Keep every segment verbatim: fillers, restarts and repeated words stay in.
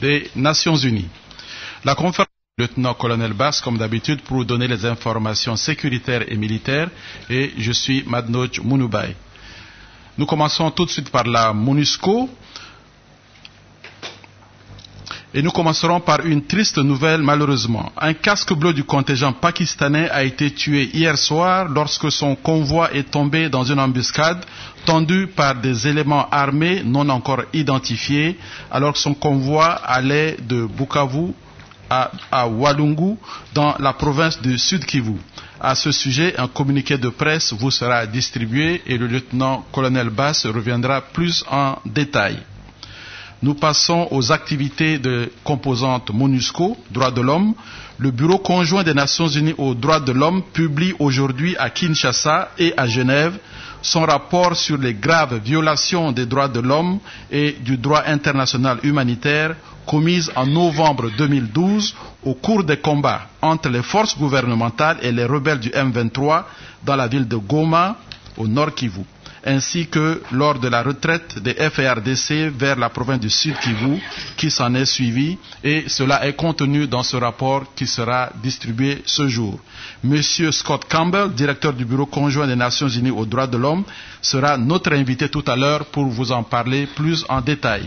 des Nations Unies. La conférence du lieutenant-colonel Bass, comme d'habitude, pour vous donner les informations sécuritaires et militaires, et je suis Madnoj Mounoubay. Nous commençons tout de suite par la MONUSCO. Et nous commencerons par une triste nouvelle, malheureusement. Un casque bleu du contingent pakistanais a été tué hier soir lorsque son convoi est tombé dans une embuscade tendue par des éléments armés non encore identifiés, alors que son convoi allait de Bukavu à, à Walungu, dans la province du Sud-Kivu. À ce sujet, un communiqué de presse vous sera distribué et le lieutenant-colonel Bass reviendra plus en détail. Nous passons aux activités de composantes MONUSCO, droits de l'homme. Le Bureau conjoint des Nations Unies aux droits de l'homme publie aujourd'hui à Kinshasa et à Genève son rapport sur les graves violations des droits de l'homme et du droit international humanitaire commises en novembre deux mille douze au cours des combats entre les forces gouvernementales et les rebelles du M vingt-trois dans la ville de Goma, au Nord Kivu, ainsi que lors de la retraite des F A R D C vers la province du Sud Kivu qui s'en est suivi, et cela est contenu dans ce rapport qui sera distribué ce jour. Monsieur Scott Campbell, directeur du Bureau conjoint des Nations Unies aux droits de l'homme, sera notre invité tout à l'heure pour vous en parler plus en détail.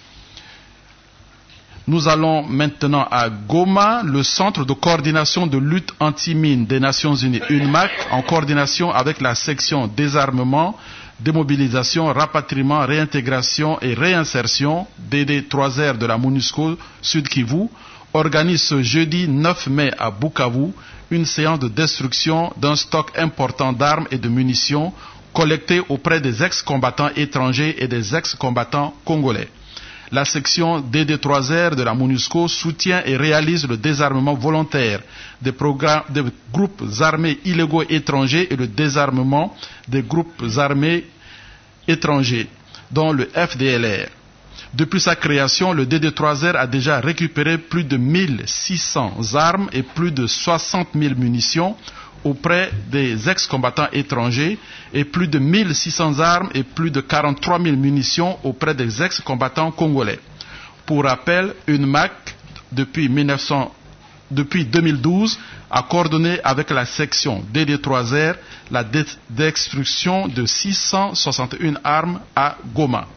Nous allons maintenant à Goma, le centre de coordination de lutte anti-mine des Nations Unies, U N M A C, en coordination avec la section désarmement, démobilisation, rapatriement, réintégration et réinsertion, D D trois R de la MONUSCO Sud Kivu, organise ce jeudi neuf mai à Bukavu une séance de destruction d'un stock important d'armes et de munitions collectées auprès des ex-combattants étrangers et des ex-combattants congolais. La section D D trois R de la MONUSCO soutient et réalise le désarmement volontaire des, des groupes armés illégaux étrangers et le désarmement des groupes armés étrangers, dont le F D L R. Depuis sa création, le D D trois R a déjà récupéré plus de mille six cents armes et plus de soixante mille munitions auprès des ex-combattants étrangers et plus de mille six cents armes et plus de quarante-trois mille munitions auprès des ex-combattants congolais. Pour rappel, U N M A C, depuis, mille neuf cents, depuis deux mille douze, a coordonné avec la section D D trois R la destruction de six cent soixante et une armes à Goma.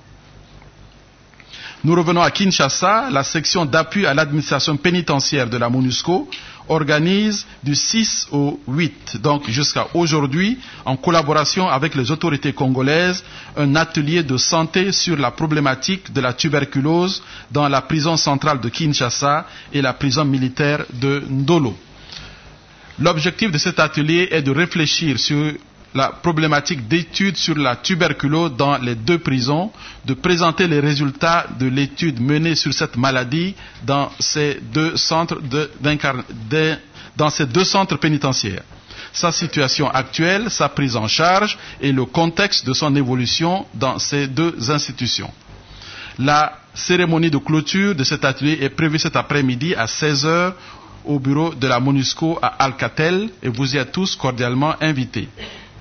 Nous revenons à Kinshasa. La section d'appui à l'administration pénitentiaire de la MONUSCO organise du six au huit, donc jusqu'à aujourd'hui, en collaboration avec les autorités congolaises, un atelier de santé sur la problématique de la tuberculose dans la prison centrale de Kinshasa et la prison militaire de Ndolo. L'objectif de cet atelier est de réfléchir sur la problématique d'études sur la tuberculose dans les deux prisons, de présenter les résultats de l'étude menée sur cette maladie dans ces deux centres, de, de, dans ces deux centres pénitentiaires. Sa situation actuelle, sa prise en charge et le contexte de son évolution dans ces deux institutions. La cérémonie de clôture de cet atelier est prévue cet après-midi à seize heures au bureau de la MONUSCO à Alcatel et vous y êtes tous cordialement invités.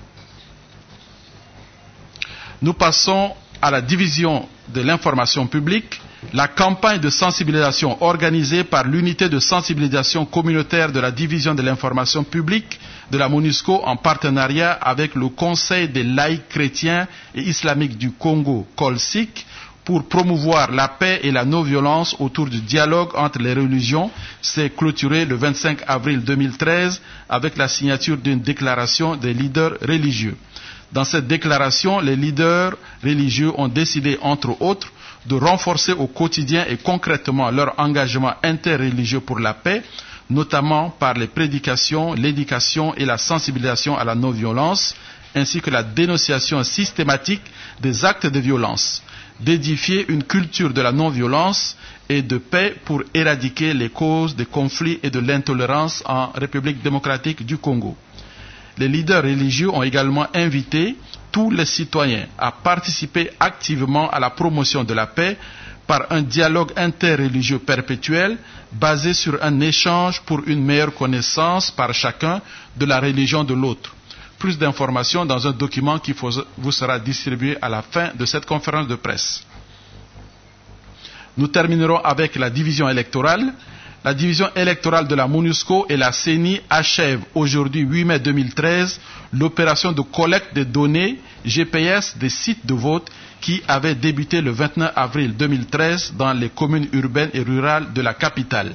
Nous passons à la division de l'information publique. La campagne de sensibilisation organisée par l'unité de sensibilisation communautaire de la division de l'information publique de la MONUSCO en partenariat avec le Conseil des laïcs chrétiens et islamiques du Congo, COLSIC, pour promouvoir la paix et la non-violence autour du dialogue entre les religions, s'est clôturée le vingt-cinq avril deux mille treize avec la signature d'une déclaration des leaders religieux. Dans cette déclaration, les leaders religieux ont décidé, entre autres, de renforcer au quotidien et concrètement leur engagement interreligieux pour la paix, notamment par les prédications, l'éducation et la sensibilisation à la non-violence, ainsi que la dénonciation systématique des actes de violence, d'édifier une culture de la non-violence et de paix pour éradiquer les causes des conflits et de l'intolérance en République démocratique du Congo. Les leaders religieux ont également invité tous les citoyens à participer activement à la promotion de la paix par un dialogue interreligieux perpétuel basé sur un échange pour une meilleure connaissance par chacun de la religion de l'autre. Plus d'informations dans un document qui vous sera distribué à la fin de cette conférence de presse. Nous terminerons avec la division électorale. La division électorale de la MONUSCO et la C E N I achèvent aujourd'hui, huit mai deux mille treize, l'opération de collecte des données G P S des sites de vote qui avait débuté le vingt-neuf avril deux mille treize dans les communes urbaines et rurales de la capitale.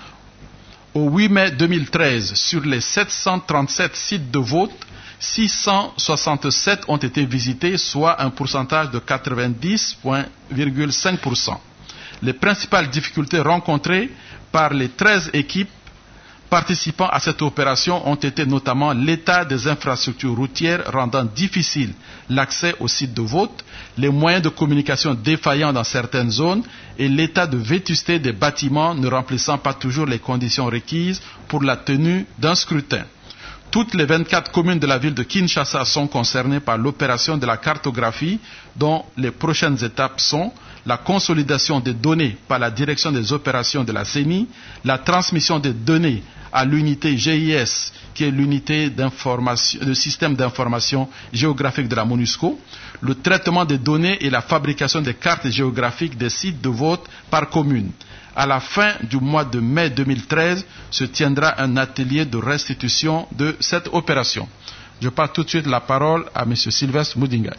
Au huit mai deux mille treize, sur les sept cent trente-sept sites de vote, six cent soixante-sept ont été visités, soit un pourcentage de quatre-vingt-dix virgule cinq pour cent. Les principales difficultés rencontrées par les treize équipes participant à cette opération ont été notamment l'état des infrastructures routières rendant difficile l'accès aux sites de vote, les moyens de communication défaillants dans certaines zones et l'état de vétusté des bâtiments ne remplissant pas toujours les conditions requises pour la tenue d'un scrutin. Toutes les vingt-quatre communes de la ville de Kinshasa sont concernées par l'opération de la cartographie dont les prochaines étapes sont la consolidation des données par la direction des opérations de la C E N I, la transmission des données à l'unité G I S, qui est l'unité de système d'information géographique de la MONUSCO, le traitement des données et la fabrication des cartes géographiques des sites de vote par commune. À la fin du mois de mai deux mille treize, se tiendra un atelier de restitution de cette opération. Je passe tout de suite la parole à M. Sylvestre Moudinga.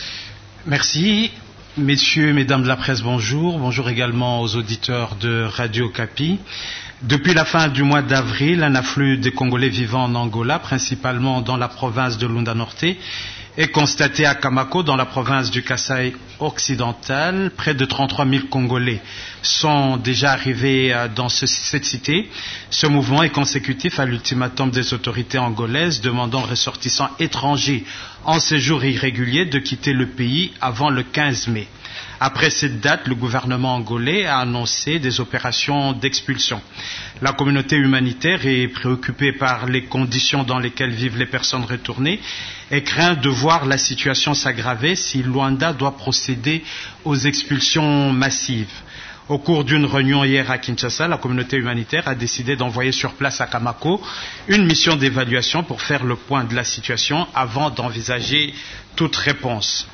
Merci. Messieurs, Mesdames de la presse, bonjour. Bonjour également aux auditeurs de Radio Okapi. Depuis la fin du mois d'avril, un afflux des Congolais vivant en Angola, principalement dans la province de Lunda Norte, est constaté à Kamako, dans la province du Kasaï occidental. Près de trente-trois mille Congolais sont déjà arrivés dans ce, cette cité. Ce mouvement est consécutif à l'ultimatum des autorités angolaises demandant aux ressortissants étrangers en séjour irrégulier de quitter le pays avant le quinze mai. Après cette date, le gouvernement angolais a annoncé des opérations d'expulsion. La communauté humanitaire est préoccupée par les conditions dans lesquelles vivent les personnes retournées et craint de voir la situation s'aggraver si Luanda doit procéder aux expulsions massives. Au cours d'une réunion hier à Kinshasa, la communauté humanitaire a décidé d'envoyer sur place à Kamako une mission d'évaluation pour faire le point de la situation avant d'envisager toute réponse.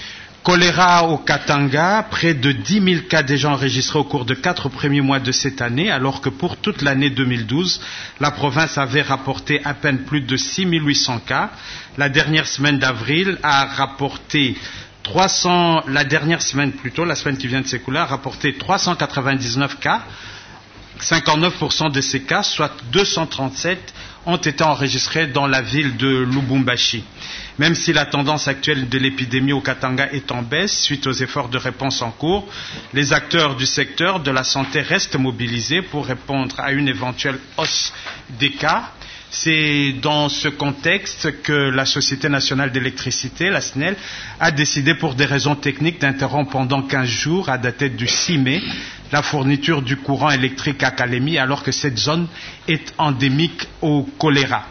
Choléra au Katanga, près de dix mille cas déjà enregistrés au cours de quatre premiers mois de cette année, alors que pour toute l'année deux mille douze, la province avait rapporté à peine plus de six mille huit cents cas. La dernière semaine d'avril a rapporté trois cents, la dernière semaine plutôt, la semaine qui vient de s'écouler, a rapporté trois cent quatre-vingt-dix-neuf cas. cinquante-neuf pour cent de ces cas, soit deux cent trente-sept, ont été enregistrés dans la ville de Lubumbashi. Même si la tendance actuelle de l'épidémie au Katanga est en baisse suite aux efforts de réponse en cours, les acteurs du secteur de la santé restent mobilisés pour répondre à une éventuelle hausse des cas. C'est dans ce contexte que la Société nationale d'électricité, la S N E L, a décidé pour des raisons techniques d'interrompre pendant quinze jours, à dater du six mai, la fourniture du courant électrique à Kalemi, alors que cette zone est endémique au choléra.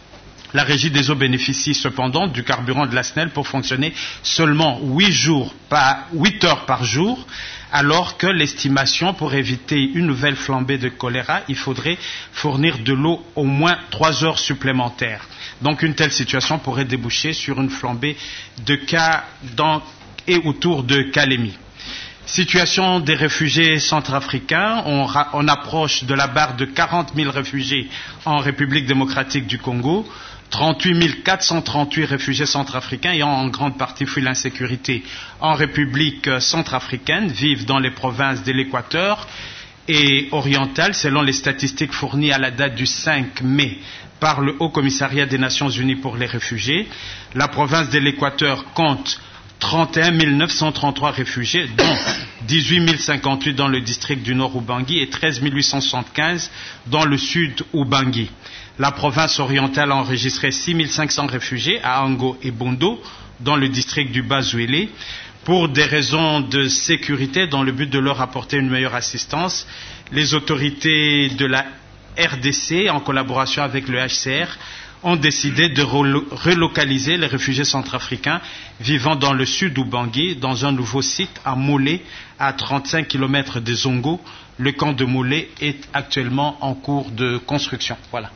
La Régie des eaux bénéficie cependant du carburant de la S N E L pour fonctionner seulement huit jours par, huit heures par jour, alors que l'estimation pour éviter une nouvelle flambée de choléra, il faudrait fournir de l'eau au moins trois heures supplémentaires. Donc une telle situation pourrait déboucher sur une flambée de cas dans et autour de Kalemi. Situation des réfugiés centrafricains, on, on approche de la barre de quarante mille réfugiés en République démocratique du Congo, trente-huit mille quatre cent trente-huit réfugiés centrafricains ayant en grande partie fui l'insécurité en République centrafricaine vivent dans les provinces de l'Équateur et orientale, selon les statistiques fournies à la date du cinq mai par le Haut Commissariat des Nations Unies pour les réfugiés. La province de l'Équateur compte trente et un mille neuf cent trente-trois réfugiés, dont dix-huit mille cinquante-huit dans le district du Nord Ubangi et treize mille huit cent soixante-quinze dans le Sud Ubangi. La province orientale a enregistré six mille cinq cents réfugiés à Ango et Bondo, dans le district du Bas-Zouélé, pour des raisons de sécurité, dans le but de leur apporter une meilleure assistance. Les autorités de la R D C, en collaboration avec le H C R, ont décidé de relocaliser les réfugiés centrafricains vivant dans le sud Ubangi, dans un nouveau site à Molé, à trente-cinq kilomètres de Zongo. Le camp de Molé est actuellement en cours de construction. Voilà.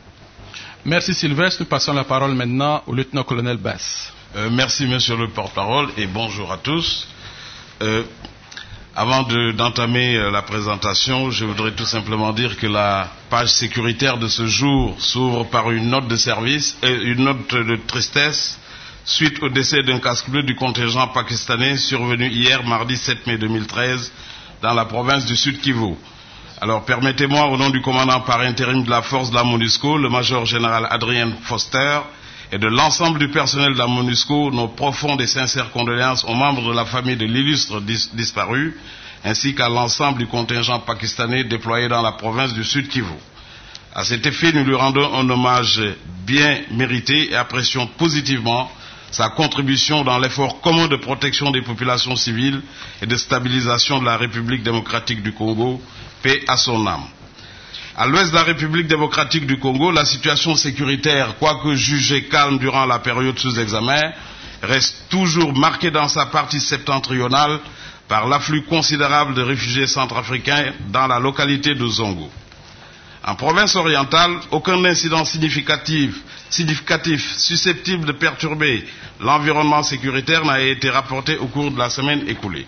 Merci Sylvestre. Nous passons la parole maintenant au lieutenant-colonel Bass. Euh, merci monsieur le porte-parole et bonjour à tous. Euh, Avant de, d'entamer euh, la présentation, je voudrais tout simplement dire que la page sécuritaire de ce jour s'ouvre par une note de service, euh, une note de tristesse suite au décès d'un casque bleu du contingent pakistanais survenu hier, mardi sept mai deux mille treize, dans la province du Sud Kivu. Alors permettez-moi, au nom du commandant par intérim de la force de la MONUSCO, le major général Adrien Foster, et de l'ensemble du personnel de la MONUSCO, nos profondes et sincères condoléances aux membres de la famille de l'illustre dis disparu, ainsi qu'à l'ensemble du contingent pakistanais déployé dans la province du Sud Kivu. À cet effet, nous lui rendons un hommage bien mérité et apprécions positivement sa contribution dans l'effort commun de protection des populations civiles et de stabilisation de la République démocratique du Congo, paix à son âme. À l'ouest de la République démocratique du Congo, la situation sécuritaire, quoique jugée calme durant la période sous examen, reste toujours marquée dans sa partie septentrionale par l'afflux considérable de réfugiés centrafricains dans la localité de Zongo. En province orientale, aucun incident significatif, significatif susceptible de perturber l'environnement sécuritaire n'a été rapporté au cours de la semaine écoulée.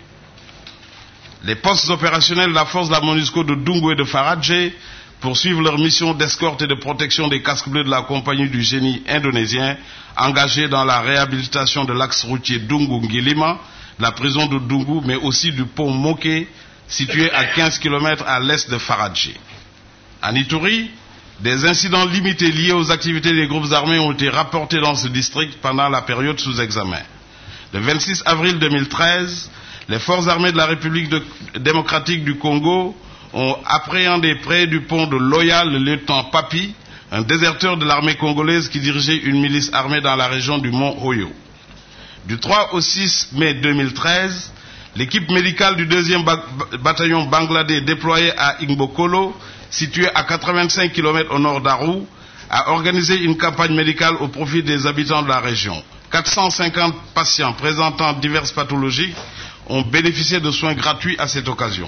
Les postes opérationnels de la force de la MONUSCO de Dungu et de Faradje poursuivent leur mission d'escorte et de protection des casques bleus de la compagnie du génie indonésien engagée dans la réhabilitation de l'axe routier Dungu-Ngilima, de la prison de Dungu, mais aussi du pont Moké, situé à quinze kilomètres à l'est de Faradje. En Ituri, des incidents limités liés aux activités des groupes armés ont été rapportés dans ce district pendant la période sous examen. Le vingt-six avril deux mille treize, les forces armées de la République de, démocratique du Congo ont appréhendé près du pont de Loya le lieutenant Papi, un déserteur de l'armée congolaise qui dirigeait une milice armée dans la région du Mont Oyo. Du trois au six mai deux mille treize, l'équipe médicale du deuxième ba bataillon bangladais déployé à Igbokolo, situé à quatre-vingt-cinq kilomètres au nord d'Arou, a organisé une campagne médicale au profit des habitants de la région. quatre cent cinquante patients présentant diverses pathologies ont bénéficié de soins gratuits à cette occasion.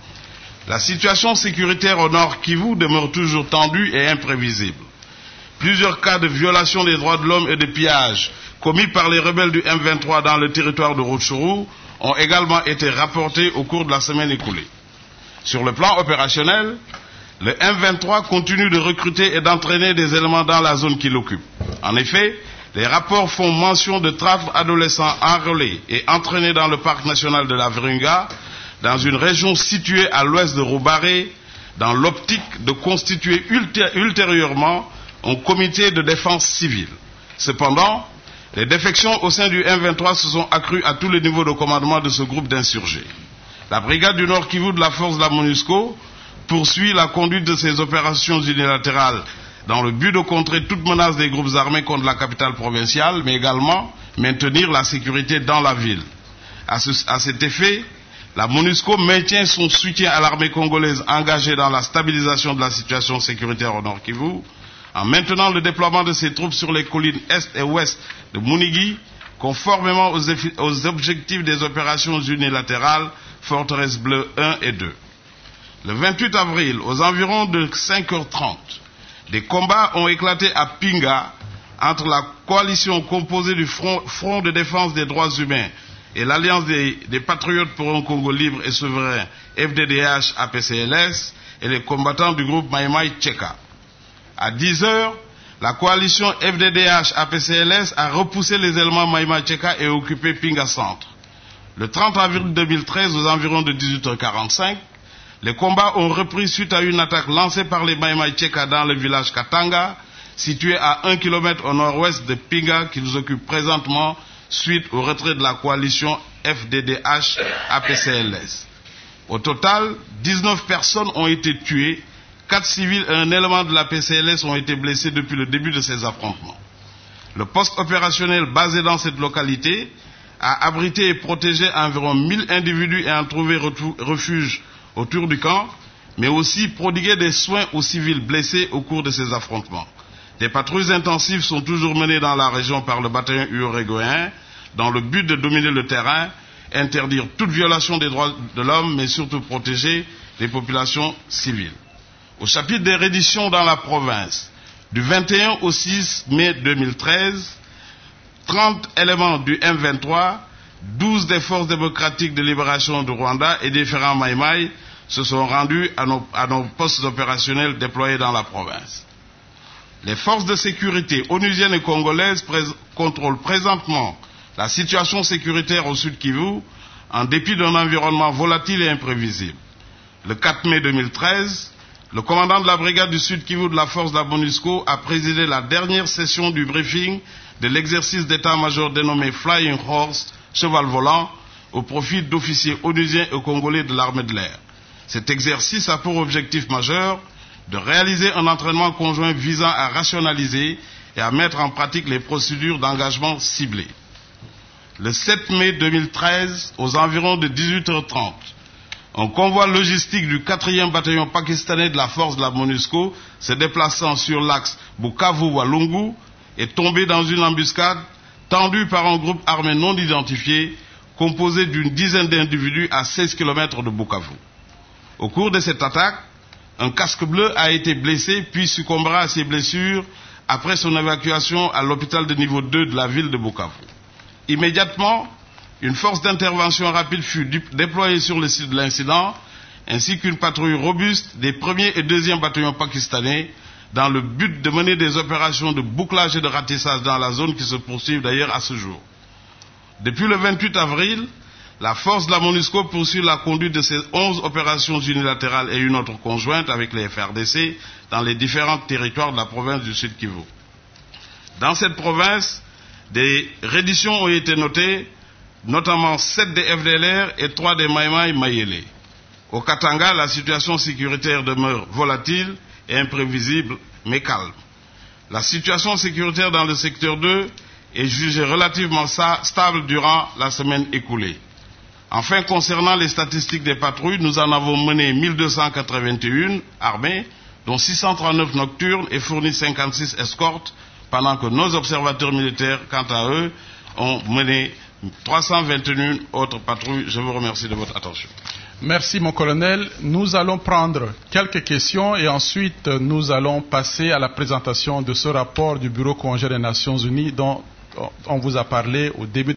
La situation sécuritaire au nord Kivu demeure toujours tendue et imprévisible. Plusieurs cas de violation des droits de l'homme et de pillage commis par les rebelles du M vingt-trois dans le territoire de Rutshuru ont également été rapportés au cours de la semaine écoulée. Sur le plan opérationnel, le M vingt-trois continue de recruter et d'entraîner des éléments dans la zone qu'il occupe. En effet, les rapports font mention de trente adolescents enrôlés et entraînés dans le parc national de la Virunga, dans une région située à l'ouest de Roubaré, dans l'optique de constituer ultérieurement un comité de défense civile. Cependant, les défections au sein du M vingt-trois se sont accrues à tous les niveaux de commandement de ce groupe d'insurgés. La brigade du Nord Kivu de la force de la MONUSCO poursuit la conduite de ses opérations unilatérales dans le but de contrer toute menace des groupes armés contre la capitale provinciale, mais également maintenir la sécurité dans la ville. À, ce, à cet effet, la MONUSCO maintient son soutien à l'armée congolaise engagée dans la stabilisation de la situation sécuritaire au Nord Kivu, en maintenant le déploiement de ses troupes sur les collines est et ouest de Munigi, conformément aux, aux objectifs des opérations unilatérales Forteresse Bleue un et deux. Le vingt-huit avril, aux environs de cinq heures trente, des combats ont éclaté à Pinga entre la coalition composée du Front, Front de défense des droits humains et l'Alliance des, des patriotes pour un Congo libre et souverain F D D H A P C L S et les combattants du groupe Mai Mai Cheka. À dix heures, la coalition F D D H A P C L S a repoussé les éléments Mai Mai Cheka et occupé Pinga Centre. Le trente avril deux mille treize, aux environs de dix-huit heures quarante-cinq, les combats ont repris suite à une attaque lancée par les Mai Mai Cheka dans le village Katanga, situé à un kilomètre au nord-ouest de Pinga, qu'ils occupent présentement suite au retrait de la coalition F D D H A P C L S. Au total, dix-neuf personnes ont été tuées, quatre civils et un élément de la P C L S ont été blessés depuis le début de ces affrontements. Le poste opérationnel basé dans cette localité a abrité et protégé environ mille individus ayant trouvé refuge autour du camp, mais aussi prodigué des soins aux civils blessés au cours de ces affrontements. Des patrouilles intensives sont toujours menées dans la région par le bataillon uorégoen dans le but de dominer le terrain, interdire toute violation des droits de l'homme, mais surtout protéger les populations civiles. Au chapitre des redditions dans la province, du vingt et un au six mai deux mille treize, trente éléments du M vingt-trois, douze des forces démocratiques de libération du Rwanda et différents Maïmaï se sont rendus à nos, à nos postes opérationnels déployés dans la province. Les forces de sécurité onusiennes et congolaises pré contrôlent présentement la situation sécuritaire au Sud Kivu en dépit d'un environnement volatile et imprévisible. Le quatre mai deux mille treize, le commandant de la brigade du Sud Kivu de la force de la MONUSCO a présidé la dernière session du briefing de l'exercice d'état-major dénommé Flying Horse, cheval volant, au profit d'officiers onusiens et congolais de l'armée de l'air. Cet exercice a pour objectif majeur de réaliser un entraînement conjoint visant à rationaliser et à mettre en pratique les procédures d'engagement ciblées. Le sept mai deux mille treize, aux environs de dix-huit heures trente, un convoi logistique du quatrième bataillon pakistanais de la force de la MONUSCO se déplaçant sur l'axe Bukavu-Walungu est tombé dans une embuscade tendue par un groupe armé non identifié composé d'une dizaine d'individus à seize kilomètres de Bukavu. Au cours de cette attaque, un casque bleu a été blessé puis succombera à ses blessures après son évacuation à l'hôpital de niveau deux de la ville de Bukavu. Immédiatement, une force d'intervention rapide fut déployée sur le site de l'incident, ainsi qu'une patrouille robuste des premiers et deuxième bataillons pakistanais, dans le but de mener des opérations de bouclage et de ratissage dans la zone qui se poursuivent d'ailleurs à ce jour. Depuis le vingt-huit avril, la force de la MONUSCO poursuit la conduite de ces onze opérations unilatérales et une autre conjointe avec les F R D C dans les différents territoires de la province du Sud Kivu. Dans cette province, des redditions ont été notées, notamment sept des F D L R et trois des Maïmaï Mayele. Au Katanga, la situation sécuritaire demeure volatile et imprévisible, mais calme. La situation sécuritaire dans le secteur deux est jugée relativement stable durant la semaine écoulée. Enfin, concernant les statistiques des patrouilles, nous en avons mené mille deux cent quatre-vingt-un armées, dont six cent trente-neuf nocturnes et fourni cinquante-six escortes, pendant que nos observateurs militaires, quant à eux, ont mené trois cent vingt et un autres patrouilles. Je vous remercie de votre attention. Merci mon colonel. Nous allons prendre quelques questions et ensuite nous allons passer à la présentation de ce rapport du Bureau conjoint des Nations Unies dont on vous a parlé au début.